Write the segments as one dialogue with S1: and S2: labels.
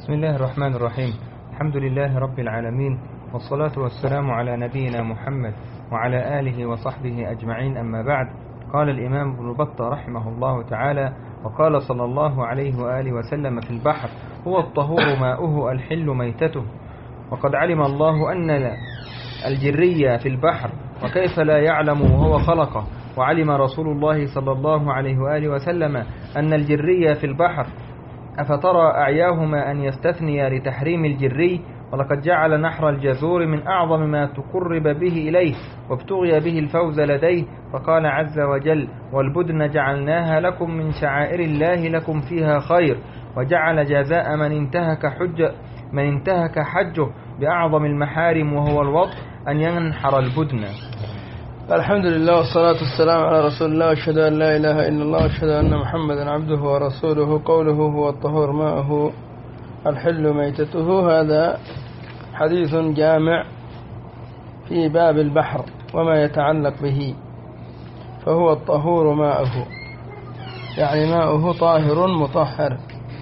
S1: بسم الله الرحمن الرحيم. الحمد لله رب العالمين، والصلاة والسلام على نبينا محمد وعلى آله وصحبه أجمعين، أما بعد. قال الإمام ابن بطة رحمه الله تعالى: وقال صلى الله عليه وآله وسلم في البحر: هو الطهور ماؤه الحل ميتته. وقد علم الله أن الجري في البحر، وكيف لا يعلم وهو خلقه. وعلم رسول الله صلى الله عليه وآله وسلم أن الجري في البحر، أفترى أعياهما أن يستثني لتحريم الجري؟ ولقد جعل نحر الجزور من أعظم ما تقرب به إليه، وابتغي به الفوز لديه، فقال عز وجل: والبدن جعلناها لكم من شعائر الله لكم فيها خير. وجعل جزاء من انتهك حجه بأعظم المحارم وهو الوطء أن ينحر البدن.
S2: الحمد لله والصلاة والسلام على رسول الله، واشهد أن لا إله إلا الله، واشهد أن محمدا عبده ورسوله. قوله هو الطهور ماؤه الحل ميتته، هذا حديث جامع في باب البحر وما يتعلق به. فهو الطهور ماؤه، يعني ماؤه طاهر مطهر،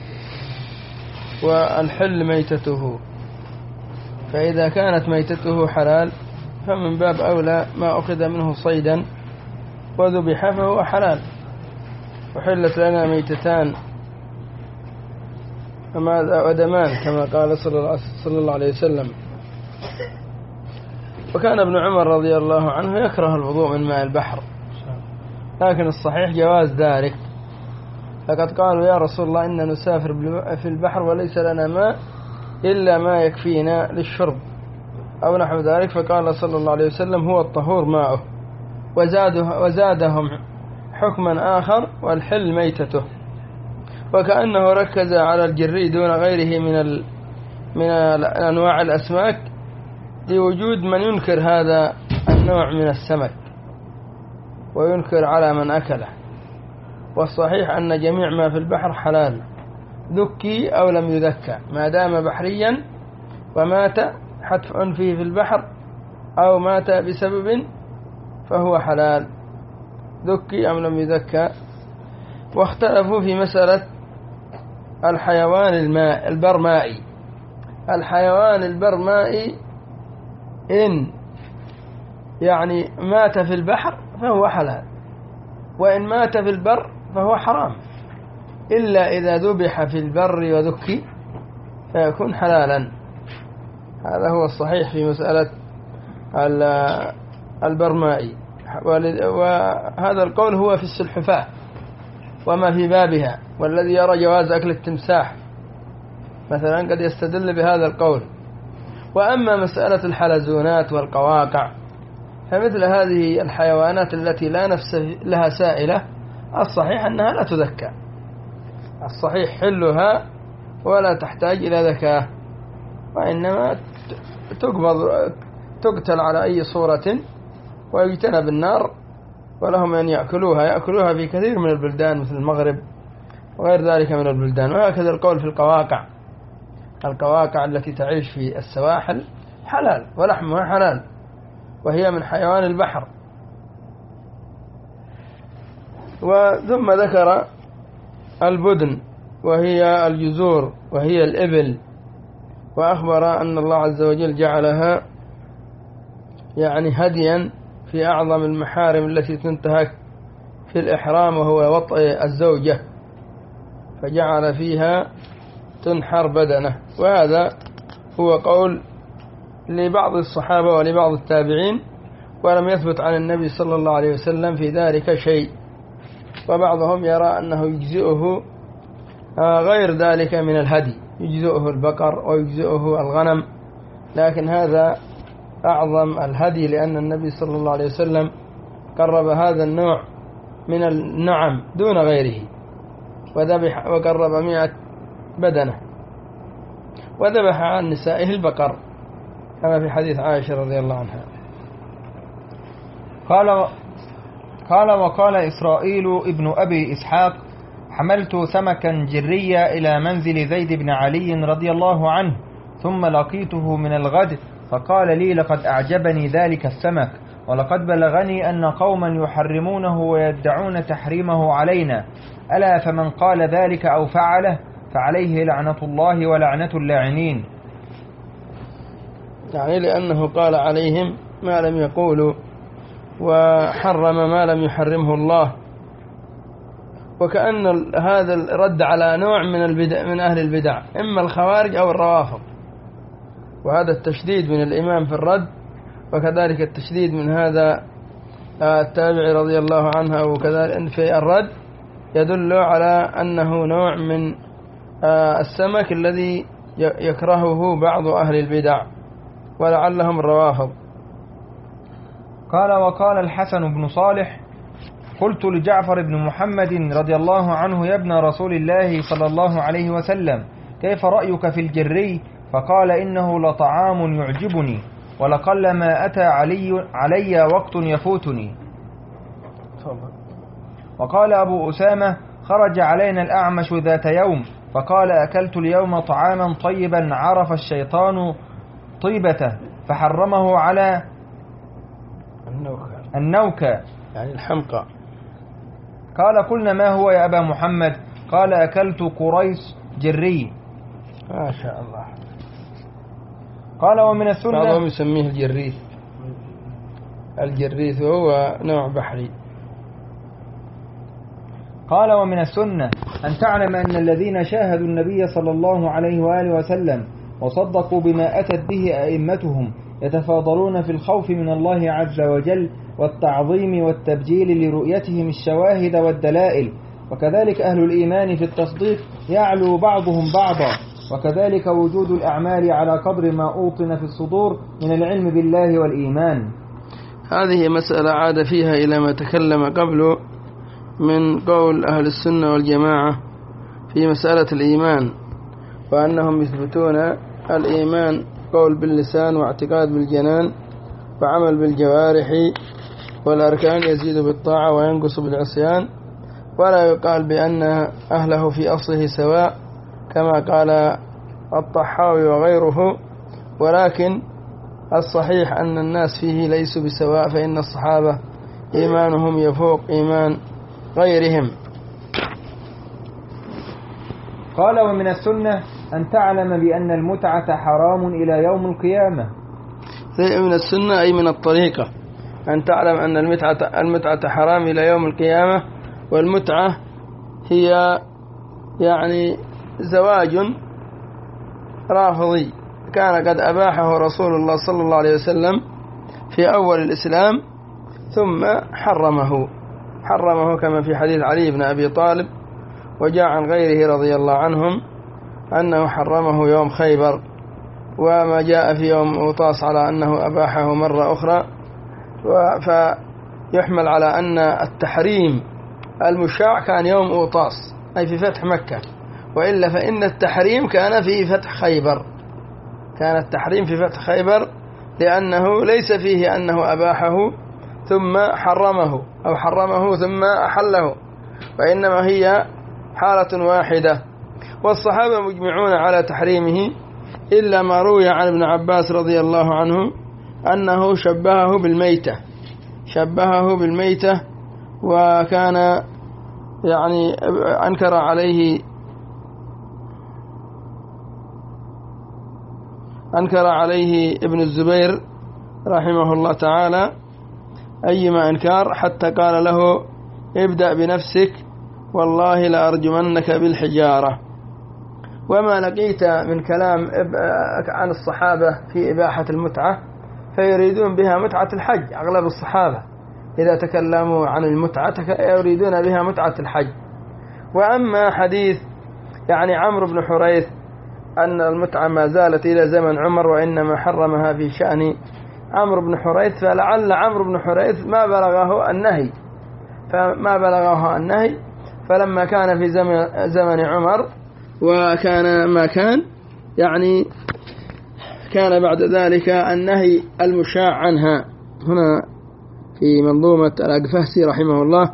S2: والحل ميتته. فإذا كانت ميتته حلال فمن باب أولى ما أخذ منه صيدا وذبح فهو حلال. وحلت لنا ميتتان ودمان كما قال صلى الله عليه وسلم. وكان ابن عمر رضي الله عنه يكره الوضوء من ماء البحر، لكن الصحيح جواز ذلك. فقد قالوا: يا رسول الله، إننا نسافر في البحر وليس لنا ماء إلا ما يكفينا للشرب أو نحو ذلك. فقال صلى الله عليه وسلم: هو الطهور ماؤه. وزادهم حكما آخر: والحل ميتته. وكأنه ركز على الجري دون غيره من أنواع الأسماك، لوجود من ينكر هذا النوع من السمك وينكر على من أكله. والصحيح أن جميع ما في البحر حلال، ذكي أو لم يذكى، ما دام بحريا ومات حتف أنفه في البحر أو مات بسبب فهو حلال، ذكي أم لم يذكى. واختلفوا في مسألة الحيوان البرمائي. الحيوان البرمائي إن يعني مات في البحر فهو حلال، وإن مات في البر فهو حرام، إلا إذا ذبح في البر وذكي فيكون حلالا. هذا هو الصحيح في مسألة البرمائي. وهذا القول هو في السلحفاة وما في بابها. والذي يرى جواز أكل التمساح مثلا قد يستدل بهذا القول. وأما مسألة الحلزونات والقواقع فمثل هذه الحيوانات التي لا نفس لها سائلة، الصحيح أنها لا تذكى، الصحيح حلها ولا تحتاج إلى ذكاء، وإنما تقتل على أي صورة ويجتنب النار. ولهم أن يأكلوها في كثير من البلدان مثل المغرب وغير ذلك من البلدان. وهكذا القول في القواقع التي تعيش في السواحل حلال، ولحمها حلال، وهي من حيوان البحر. وثم ذكر البدن وهي الجزور وهي الإبل، وأخبر أن الله عز وجل جعلها يعني هديا في أعظم المحارم التي تنتهك في الإحرام، وهو وطء الزوجة، فجعل فيها تنحر بدنه. وهذا هو قول لبعض الصحابة ولبعض التابعين، ولم يثبت عن النبي صلى الله عليه وسلم في ذلك شيء. وبعضهم يرى أنه يجزئه غير ذلك من الهدي، يجزئه البقر ويجزئه الغنم، لكن هذا أعظم الهدي، لأن النبي صلى الله عليه وسلم قرب هذا النوع من النعم دون غيره، وذبح وقرب 100 بدنة، وذبح عن نسائه البقر كما في حديث عائشة رضي الله عنها.
S1: وقال إسرائيل ابن أبي إسحاق: حملت سمكا جريا إلى منزل زيد بن علي رضي الله عنه، ثم لقيته من الغد، فقال لي: لقد أعجبني ذلك السمك، ولقد بلغني أن قوما يحرمونه ويدعون تحريمه علينا، ألا فمن قال ذلك أو فعله فعليه لعنة الله ولعنة اللاعنين.
S2: يعني لأنه قال عليهم ما لم يقولوا، وحرم ما لم يحرمه الله، وكأن هذا الرد على نوع من البدع من أهل البدع، إما الخوارج أو الروافض، وهذا التشديد من الإمام في الرد، وكذلك التشديد من هذا التابعي رضي الله عنه وكذلك في الرد، يدل على أنه نوع من السمك الذي يكرهه بعض أهل البدع ولعلهم الروافض.
S1: قال: وقال الحسن بن صالح: قلت لجعفر بن محمد رضي الله عنه: يا ابن رسول الله صلى الله عليه وسلم، كيف رأيك في الجري؟ فقال: إنه لطعام يعجبني، ولقلما أتى علي وقت يفوتني. وقال أبو أسامة: خرج علينا الأعمش ذات يوم فقال: أكلت اليوم طعاما طيبا عرف الشيطان طيبته فحرمه على النوكة
S2: يعني الحمقى.
S1: قال: قلنا: ما هو يا أبا محمد؟ قال: أكلت قريص جري.
S2: ما شاء الله.
S1: قال: ومن السنة،
S2: بعضهم يسميه الجريث. الجريث هو نوع بحري.
S1: قال: ومن السنة أن تعلم أن الذين شاهدوا النبي صلى الله عليه وآله وسلم وصدقوا بما أتت به أئمتهم يتفاضلون في الخوف من الله عز وجل والتعظيم والتبجيل لرؤيتهم الشواهد والدلائل، وكذلك أهل الإيمان في التصديق يعلو بعضهم بعضا، وكذلك وجود الأعمال على قدر ما أوطن في الصدور من العلم بالله والإيمان.
S2: هذه مسألة عاد فيها إلى ما تكلم قبل من قول أهل السنة والجماعة في مسألة الإيمان، وأنهم يثبتون الإيمان قول باللسان واعتقاد بالجنان وعمل بالجوارح، والأركان يزيد بالطاعة وينقص بالعصيان، ولا يقال بأن أهله في أصله سواء كما قال الطحاوي وغيره، ولكن الصحيح أن الناس فيه ليسوا بسواء، فإن الصحابة إيمانهم يفوق إيمان غيرهم.
S1: قال: ومن السنة أن تعلم بأن المتعة حرام إلى يوم القيامة.
S2: من السنة أي من الطريقة أن تعلم أن المتعة حرام إلى يوم القيامة. والمتعة هي يعني زواج رافضي كان قد أباحه رسول الله صلى الله عليه وسلم في أول الإسلام، ثم حرمه كما في حديث علي بن أبي طالب، وجاء عن غيره رضي الله عنهم أنه حرمه يوم خيبر، وما جاء في يوم أوطاس على أنه أباحه مرة أخرى، فيحمل على أن التحريم المشاع كان يوم أوطاس أي في فتح مكة، وإلا فإن التحريم كان في فتح خيبر، كان التحريم في فتح خيبر، لأنه ليس فيه أنه أباحه ثم حرمه أو حرمه ثم أحله، وإنما هي حالة واحدة. والصحابة مجمعون على تحريمه، إلا ما روي عن ابن عباس رضي الله عنه أنه شبهه بالميتة، وكان يعني أنكر عليه ابن الزبير رحمه الله تعالى أيما إنكار، حتى قال له: ابدأ بنفسك والله لأرجمنك بالحجارة. وما لقيت من كلام عن الصحابة في إباحة المتعة فيريدون بها متعة الحج. أغلب الصحابة إذا تكلموا عن المتعة يريدون بها متعة الحج. وأما حديث يعني عمرو بن حريث أن المتعة ما زالت إلى زمن عمر وإنما حرمها في شأن عمرو بن حريث، فلعل عمرو بن حريث ما بلغه النهي، فلما كان في زمن عمر وكان ما كان يعني كان بعد ذلك النهي المشاع عنها. هنا في منظومة الأقفهسي رحمه الله: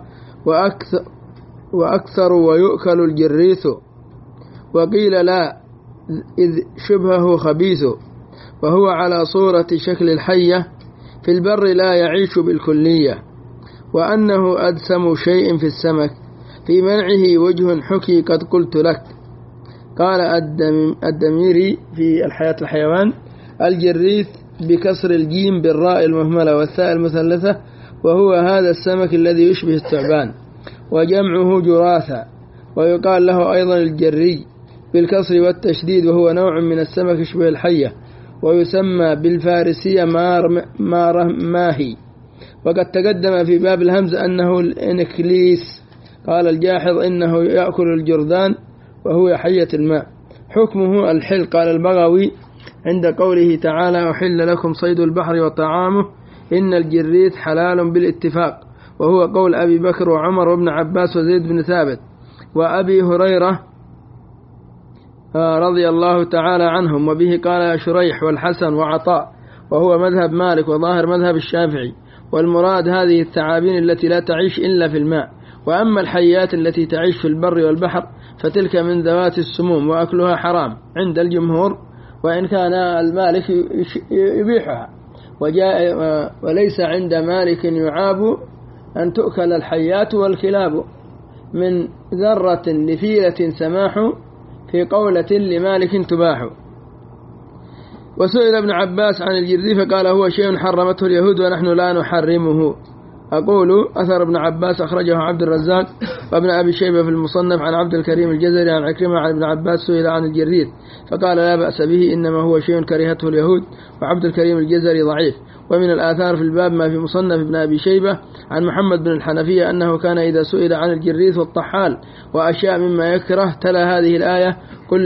S2: وأكثر ويؤكل الجريث، وقيل لا إذ شبهه خبيث، وهو على صورة شكل الحية في البر لا يعيش بالكلية، وأنه أدسم شيء في السمك، في منعه وجه حكي قد قلت لك، قال الدميري في الحياة الحيوان: الجريث بكسر الجيم بالراء المهملة والثاء المثلثة، وهو هذا السمك الذي يشبه الثعبان، وجمعه جراثة، ويقال له أيضا الجري بالكسر والتشديد، وهو نوع من السمك يشبه الحية، ويسمى بالفارسية ماهي. وقد تقدم في باب الهمز أنه الإنكليس. قال الجاحظ: إنه يأكل الجرذان وهو حية الماء. حكمه الحل. قال البغوي عند قوله تعالى: أحل لكم صيد البحر وطعامه، إن الجريث حلال بالاتفاق، وهو قول أبي بكر وعمر وابن عباس وزيد بن ثابت وأبي هريرة رضي الله تعالى عنهم، وبه قال شريح والحسن وعطاء، وهو مذهب مالك وظاهر مذهب الشافعي. والمراد هذه الثعابين التي لا تعيش إلا في الماء. وأما الحيات التي تعيش في البر والبحر فتلك من ذوات السموم، وأكلها حرام عند الجمهور، وإن كان المالك يبيحها. وليس عند مالك يعاب أن تؤكل الحيات والكلاب، من ذرة لفيلة سماح، في قولة لمالك تباح. وسئل ابن عباس عن الجرذي فقال: هو شيء حرمته اليهود ونحن لا نحرمه. أقول: أثر ابن عباس أخرجه عبد الرزاق وابن أبي شيبة في المصنف عن عبد الكريم الجزري عن عكرمة عن ابن عباس سئل عن الجريث فقال: لا بأس به، إنما هو شيء كرهته اليهود. وعبد الكريم الجزري ضعيف. ومن الآثار في الباب ما في مصنف ابن أبي شيبة عن محمد بن الحنفية أنه كان إذا سئل عن الجريث والطحال وأشياء مما يكره تلا هذه الآية: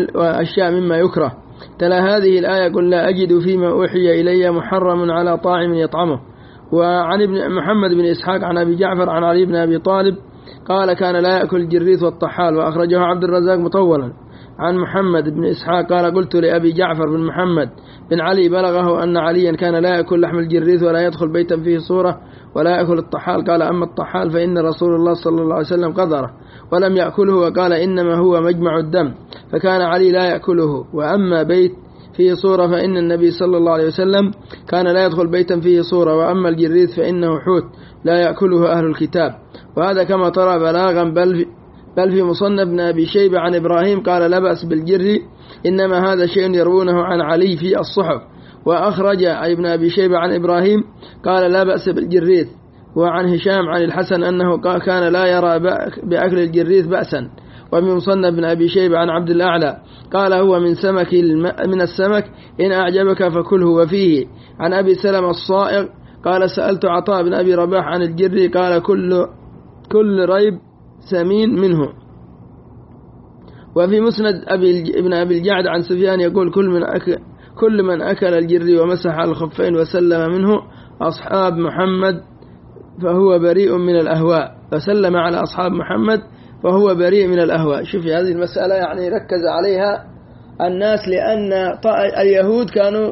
S2: هذه الآية: قل لا أجد فيما أوحي إلي محرم على طاعم يطعمه. وعن ابن محمد بن إسحاق عن أبي جعفر عن علي بن أبي طالب قال: كان لا يأكل الجريث والطحال. وأخرجه عبد الرزاق مطولا. عن محمد بن إسحاق قال: قلت لأبي جعفر بن محمد بن علي بلغه أن عليا كان لا يأكل لحم الجريث ولا يدخل بيتا فيه صورة ولا يأكل الطحال. قال: أما الطحال فإن رسول الله صلى الله عليه وسلم قذره ولم يأكله، وقال: إنما هو مجمع الدم، فكان علي لا يأكله. وأما بيت فيه صورة فإن النبي صلى الله عليه وسلم كان لا يدخل بيتا فيه صورة. وأما الجريث فإنه حوت لا يأكله أهل الكتاب. وهذا كما ترى بلاغا، بل في مصنف ابن أبي شيبة عن إبراهيم قال: لا بأس بالجر، إنما هذا شيء يروونه عن علي في الصحف. وأخرج ابن أبي شيبة عن إبراهيم قال: لا بأس بالجريث. وعن هشام عن الحسن أنه كان لا يرى بأكل الجريث بأسا. ومن مصنف ابن أبي شيبة عن عبد الأعلى قال: هو من السمك، إن أعجبك فكله. وفيه عن أبي سلمة الصائغ قال: سألت عطاء بن أبي رباح عن الجري قال: كل ريب سمين منه. وفي مسند ابن أبي الجعد عن سفيان يقول: كل من أكل الجري ومسح على الخفين وسلم منه أصحاب محمد فهو بريء من الأهواء، فسلم على أصحاب محمد فهو بريء من الأهواء. شوف هذه المسألة يعني ركز عليها الناس، لأن اليهود كانوا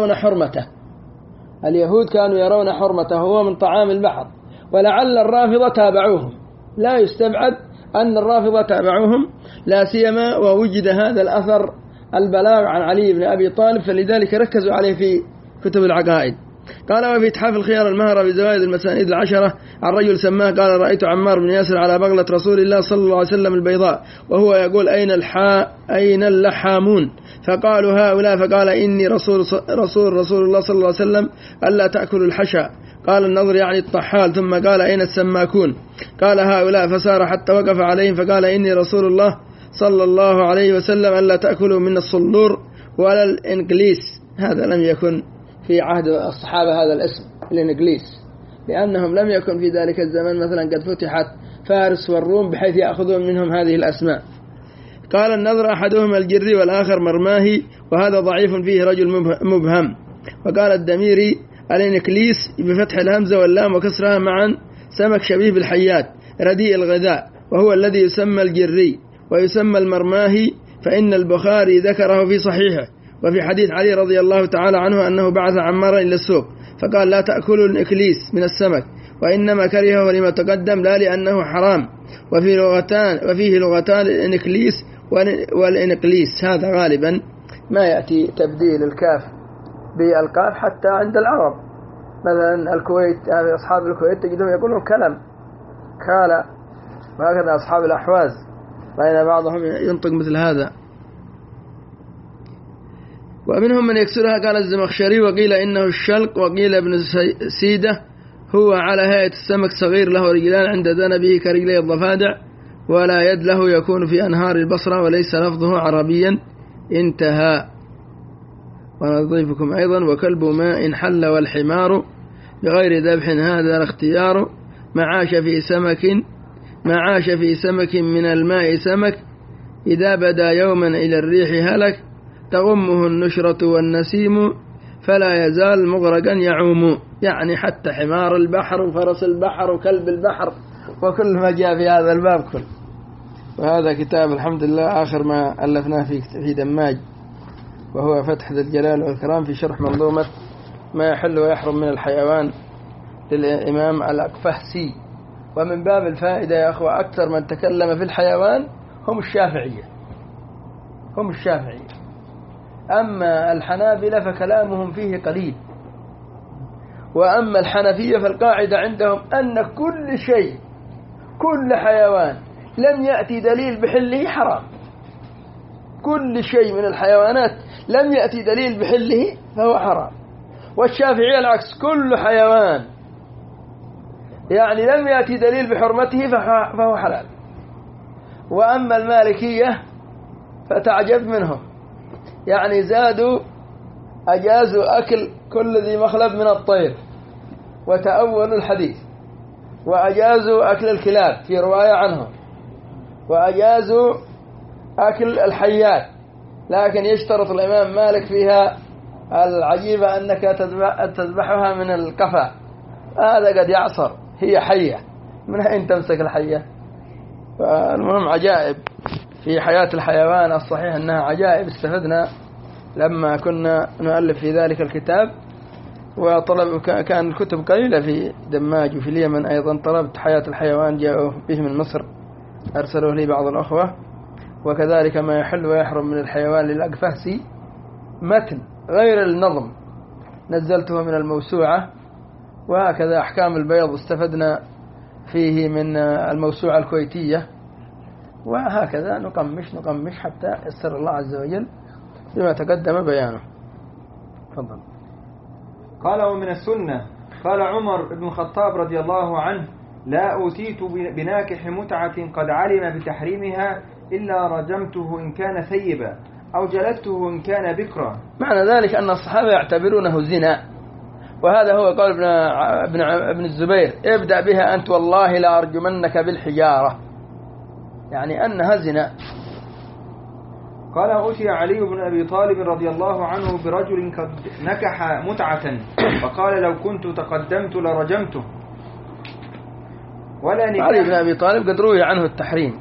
S2: يرون حرمته، هو من طعام البحر. ولعل الرافضة تابعوهم، لا يستبعد أن الرافضة تابعوهم، لا سيما ووجد هذا الأثر البلاغ عن علي بن أبي طالب، فلذلك ركزوا عليه في كتب العقائد. قال: وفي إتحاف الخيار المهرة بزوائد المسانيد العشرة عن رجل سماه قال: رأيت عمار بن ياسر على بغلة رسول الله صلى الله عليه وسلم البيضاء، وهو يقول: أين اللحامون؟ فقالوا: هؤلاء. فقال: إني رسول الله صلى الله عليه وسلم ألا تأكلوا الحشى. قال النضر: يعني الطحال. ثم قال: أين السماكون؟ قال: هؤلاء. فسار حتى وقف عليهم فقال: إني رسول الله صلى الله عليه وسلم ألا تأكلوا من الصلور ولا الإنجليس. هذا لم يكن في عهد الصحابة هذا الاسم الإنجليس، لأنهم لم يكن في ذلك الزمن مثلا قد فتحت فارس والروم بحيث يأخذون منهم هذه الأسماء. قال النضر: أحدهما الجري والآخر مرماهي، وهذا ضعيف فيه رجل مبهم. وقال الدميري: الإنكليس بفتح الهمزة واللام وكسرها معا سمك شبيه بالحيات رديء الغذاء، وهو الذي يسمى الجري. ويسمى المرماهي فإن البخاري ذكره في صحيحه. وفي حديث علي رضي الله تعالى عنه أنه بعث عمارا إلى السوق فقال: لا تأكلوا الإكليس من السمك، وإنما كرهه لما تقدم لا لأنه حرام. وفيه لغتان الإنكليس والإنكليس. هذا غالبا ما يأتي تبديل الكاف بالقاف حتى عند العرب. مثلا الكويت، يعني أصحاب الكويت تجدهم يقولون كالا، وهكذا أصحاب الأحواز رأينا بعضهم ينطق مثل هذا. ومنهم من يكسرها قال الزمخشري وقيل إنه الشلق وقيل ابن سيدة هو على هيئة السمك صغير له رجلان عند ذنبه كرجلي الضفادع ولا يد له يكون في أنهار البصرة وليس لفظه عربيا انتهى. ونضيفكم أيضا وكلب ماء حل والحمار بغير ذبح هذا الاختيار ما عاش في سمك من الماء سمك إذا بدا يوما إلى الريح هلك تغمه النشرة والنسيم فلا يزال مغرقا يعوم. يعني حتى حمار البحر وفرس البحر وكلب البحر وكل ما جاء في هذا الباب كل. وهذا كتاب الحمد لله آخر ما ألفناه في دماج وهو فتح ذي الجلال والإكرام في شرح منظومة ما يحل ويحرم من الحيوان للإمام الأقفهسي. ومن باب الفائدة يا أخوة أكثر من تكلم في الحيوان هم الشافعية. أما الحنابلة فكلامهم فيه قليل. وأما الحنفية فالقاعدة عندهم أن كل شيء كل حيوان لم يأتي دليل بحله حرام. كل شيء من الحيوانات لم يأتي دليل بحله فهو حرام. والشافعية العكس كل حيوان يعني لم يأتي دليل بحرمته فهو حلال. وأما المالكية فتعجب منهم يعني أجازوا أكل كل ذي مخلب من الطير وتأولوا الحديث وأجازوا أكل الكلاب في رواية عنهم وأجازوا أكل الحيات لكن يشترط الإمام مالك فيها العجيبة أنك تذبحها من القفا. هذا قد يعصر هي حية من أين تمسك الحية. فالمهم عجائب في حياة الحيوان. الصحيح أنها عجائب استفدنا لما كنا نؤلف في ذلك الكتاب. وطلب كان الكتب قليلة في دماج وفي اليمن أيضا. طلبت حياة الحيوان جاءوا به من مصر أرسلوه لي بعض الأخوة. وكذلك ما يحل ويحرم من الحيوان للأقفهسي متن غير النظم نزلته من الموسوعة. وهكذا أحكام البيض استفدنا فيه من الموسوعة الكويتية. وهكذا نقمش حتى يسر الله عز وجل بما تقدم بيانه. تفضل.
S1: قال ومن السنة قال عمر بن الخطاب رضي الله عنه لا أوتيت بناكح متعة قد علم بتحريمها إلا رجمته إن كان ثيبا أو جلدته إن كان بكرا.
S2: معنى ذلك أن الصحابة يعتبرونه زنا. وهذا هو قول ابن الزبير ابدأ بها أنت والله لا أرجمنك بالحجارة يعني أنها زنا.
S1: قال أتي علي بن أبي طالب رضي الله عنه برجل قد نكح متعة فقال لو كنت تقدمت لرجمته.
S2: علي بن أبي طالب قد روي عنه التحريم.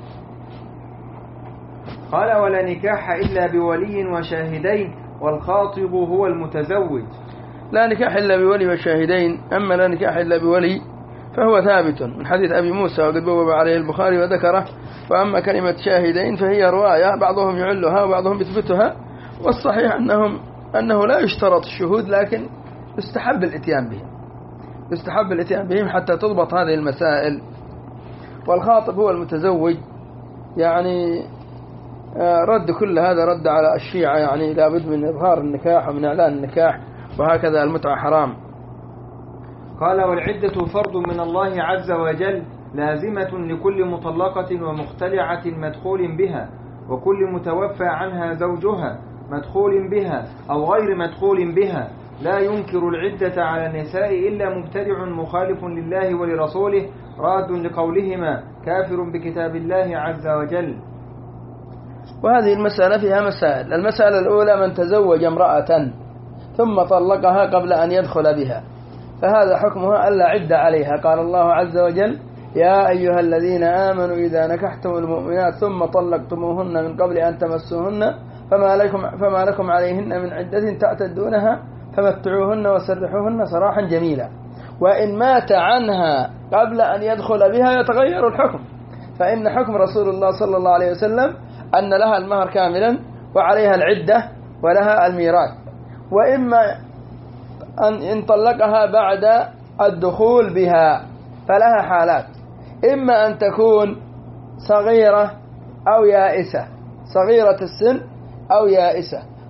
S1: قال ولا نكاح إلا بولي وشاهدين والخاطب هو المتزوج.
S2: لا نكاح إلا بولي وشاهدين. أما لا نكاح إلا بولي فهو ثابت من حديث أبي موسى وقد بوب عليه البخاري وذكره. وأما كلمة شاهدين فهي رواية بعضهم يعلها وبعضهم يثبتها. والصحيح أنه لا يشترط الشهود لكن يستحب الاتيان بهم حتى تضبط هذه المسائل. والخاطب هو المتزوج يعني رد كل هذا رد على الشيعة يعني لابد من إظهار النكاح ومن إعلان النكاح. وهكذا المتعة حرام.
S1: قال والعدة فرض من الله عز وجل لازمة لكل مطلقة ومختلعة مدخول بها وكل متوفى عنها زوجها مدخول بها أو غير مدخول بها. لا ينكر العدة على النساء إلا مبتدع مخالف لله ولرسوله راد لقولهما كافر بكتاب الله عز وجل.
S2: وهذه المسألة فيها مسائل. المسألة الأولى من تزوج امرأة ثم طلقها قبل أن يدخل بها فهذا حكمها ألا عدة عليها. قال الله عز وجل يا أيها الذين آمنوا إذا نكحتم المؤمنات ثم طلقتموهن من قبل أن تمسوهن فما لكم عليهن من عدة تعتدونها فمتعوهن وسرحوهن سراحا جميلا. وإن مات عنها قبل أن يدخل بها يتغير الحكم. فإن حكم رسول الله صلى الله عليه وسلم أن لها المهر كاملا وعليها العدة ولها الميراث. وإما أن طلقها بعد الدخول بها فلها حالات. إما أن تكون صغيرة أو يائسة صغيرة السن أو يائسة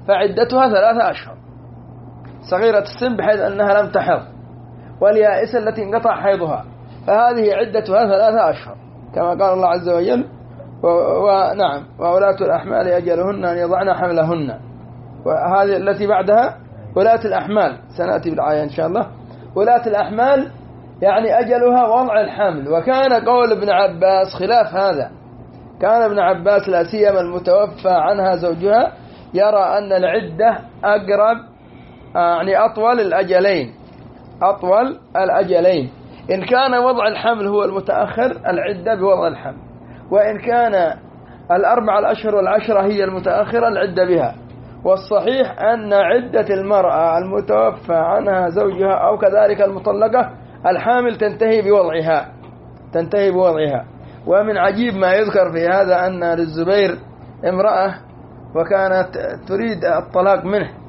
S2: فعدتها 3 أشهر. صغيرة السن بحيث أنها لم تحض، واليائسة التي انقطع حيضها، فهذه عدتها 3 أشهر كما قال الله عز وجل. ونعم وولاة الأحمال أجلهن أن يضعن حملهن. وهذه التي بعدها ولاة الأحمال، سنأتي بالآية إن شاء الله. ولاة الأحمال يعني أجلها وضع الحمل. وكان قول ابن عباس خلاف هذا، كان ابن عباس لا سيما المتوفى عنها زوجها يرى أن العدة أقرب يعني أطول الأجلين. إن كان وضع الحمل هو المتأخر العدة بوضع الحمل، وإن كان 4 أشهر والعشرة هي المتأخرة العدة بها. والصحيح أن عدة المرأة المتوفى عنها زوجها أو كذلك المطلقة الحامل تنتهي بوضعها. ومن عجيب ما يذكر في هذا أن للزبير امرأة وكانت تريد الطلاق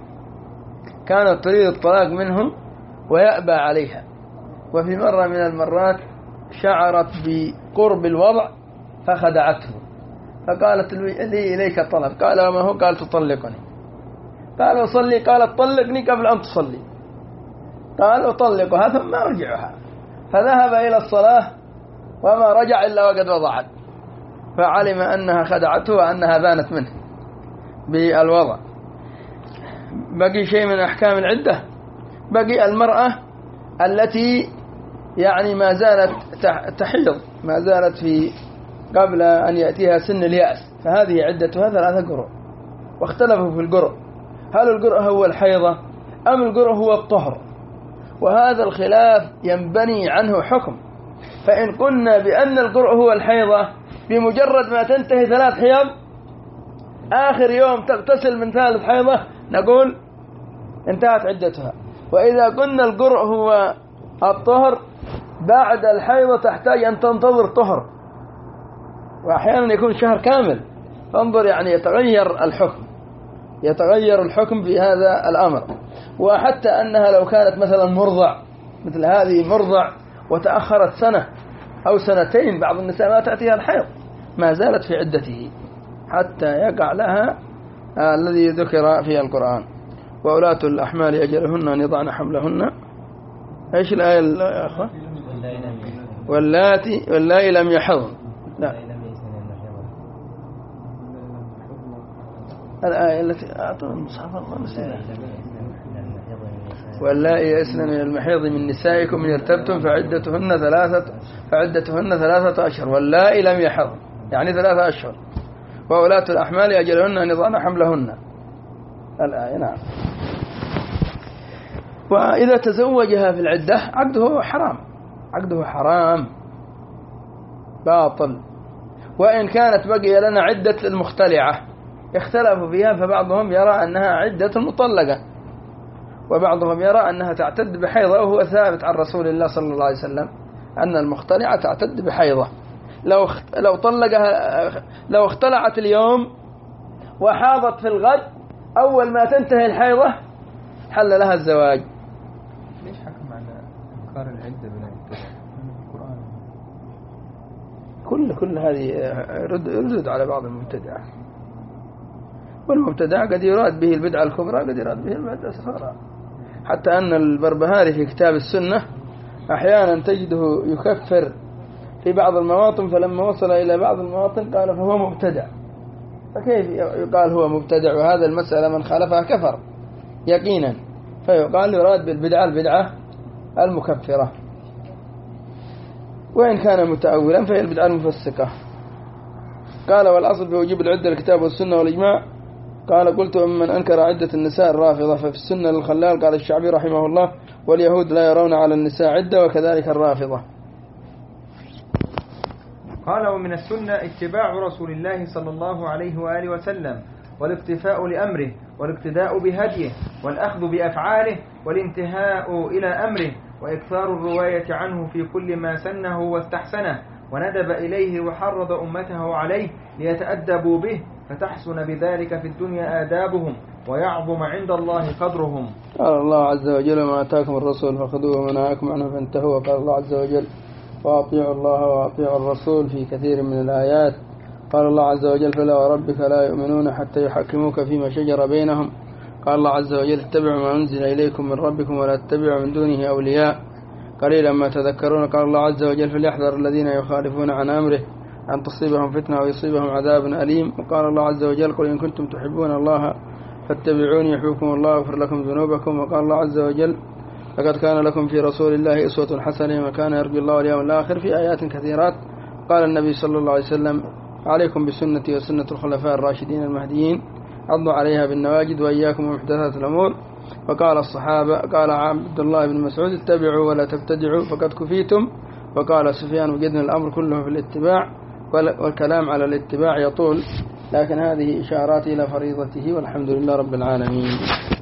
S2: منه، ويأبى عليها. وفي مرة من المرات شعرت بقرب الوضع فخدعته، فقالت لي إليك طلب. قال وما هو؟ قال تطلقني. قال أصلي. قالت طلقني قبل أن تصلي. قال أطلقها ثم أرجعها. فذهب إلى الصلاة وما رجع إلا وقد وضعت، فعلم أنها خدعته وأنها بانت منه بالوضع. بقي شيء من أحكام العدة. بقي المرأة التي يعني ما زالت تحيض، ما زالت في قبل أن يأتيها سن اليأس، فهذه عدتها 3 قروء. واختلفوا في القرء، هل القرء هو الحيضة أم القرء هو الطهر؟ وهذا الخلاف ينبني عنه حكم. فإن قلنا بأن القرء هو الحيضة، بمجرد ما تنتهي 3 حيض آخر يوم تغتسل من 3 حيضة نقول انتهت عدتها. وإذا قلنا القرء هو الطهر بعد الحيضة تحتاج أن تنتظر طهر، وأحيانا يكون شهر كامل. فانظر يعني يتغير الحكم في هذا الأمر. وحتى أنها لو كانت مثلا مرضع، مثل هذه مرضع وتأخرت 1 أو 2 بعض النساء ما تأتيها الحيض ما زالت في عدته حتى يقع لها الذي ذكر في القرآن. وولاة الأحمال أجلهن أن يضعن حملهن. إيش الآية يا أخوة؟ واللائي لم يحضن. لا، الآية التي أعطوا المصحف الله نسيها. واللائي يئسن من المحيض من نسائكم إن ارتبتم فعدتهن 3 أشهر واللائي لم يحضن يعني 3 أشهر. وولاة الأحمال أجلهن أن يضعن حملهن. الآية نعم. وإذا تزوجها في العدة عقده حرام باطل. وإن كانت بقي لنا عدة المختلعة اختلفوا فيها، فبعضهم يرى أنها عدة المطلقة، وبعضهم يرى أنها تعتد بحيضة، وهو ثابت عن رسول الله صلى الله عليه وسلم أن المختلعة تعتد بحيضة. لو اختلعت اليوم وحاضت في الغد أول ما تنتهي الحيضة حل لها الزواج.
S1: ليش حكم على إنكار العدة بالقرآن؟
S2: كل هذه يردد على بعض المبتدعة، والمبتدع قد يراد به البدعة الكبرى قد يراد به البدعة الصغرى. حتى أن البربهاري في كتاب السنة أحيانا تجده يكفر في بعض المواطن، فلما وصل إلى بعض المواطن قال فهو مبتدع. فكيف يقال هو مبتدع وهذا المسألة من خالفها كفر يقينا؟ فيقال يراد بالبدعة البدعة المكفرة، وإن كان متأولا فهي البدعة المفسقة. قال والأصل في وجوب العدة الكتاب والسنة والإجماع. قال قلت من أنكر عدة النساء الرافضة ففي السنة للخلال. قال الشعبي رحمه الله واليهود لا يرون على النساء عدة وكذلك الرافضة.
S1: قال ومن السنة اتباع رسول الله صلى الله عليه وآله وسلم، والاقتفاء لأمره، والاقتداء بهديه، والأخذ بأفعاله، والانتهاء إلى أمره، وإكثار الرواية عنه في كل ما سنه واستحسنه وندب إليه وحرض أمته عليه ليتأدبوا به، فتحسن بذلك في الدنيا آدابهم ويعظم عند الله قدرهم.
S2: قال الله عز وجل ما آتاكم الرسول فخذوه وما نهاكم عنه فانتهوا. وقال الله عز وجل وأطيعوا الله وأطيعوا الرسول في كثير من الآيات. قال الله عز وجل فلا وربك لا يؤمنون حتى يحكموك فيما شجر بينهم قال الله عز وجل اتبعوا ما أنزل إليكم من ربكم ولا تتبعوا من دونه أولياء قليلا ما تذكرون. قال الله عز وجل فليحذر الذين يخالفون عن أمره أن تصيبهم فتنة ويصيبهم عذاب أليم. وقال الله عز وجل قل إن كنتم تحبون الله فاتبعوني يحببكم الله ويغفر لكم ذنوبكم. وقال الله عز وجل لقد كان لكم في رسول الله أسوة حسنة وكان يرجو الله واليوم الآخر في آيات كثيرات. قال النبي صلى الله عليه وسلم عليكم بسنتي وسنة الخلفاء الراشدين المهديين عضوا عليها بالنواجد وإياكم ومحدثات الأمور. وقال الصحابة قال عبد الله بن مسعود اتبعوا ولا تبتدعوا فقد كفيتم. وقال سفيان وجدنا الأمر كله في الاتباع والكلام على الاتباع يطول، لكن هذه إشارات إلى فريضته والحمد لله رب العالمين.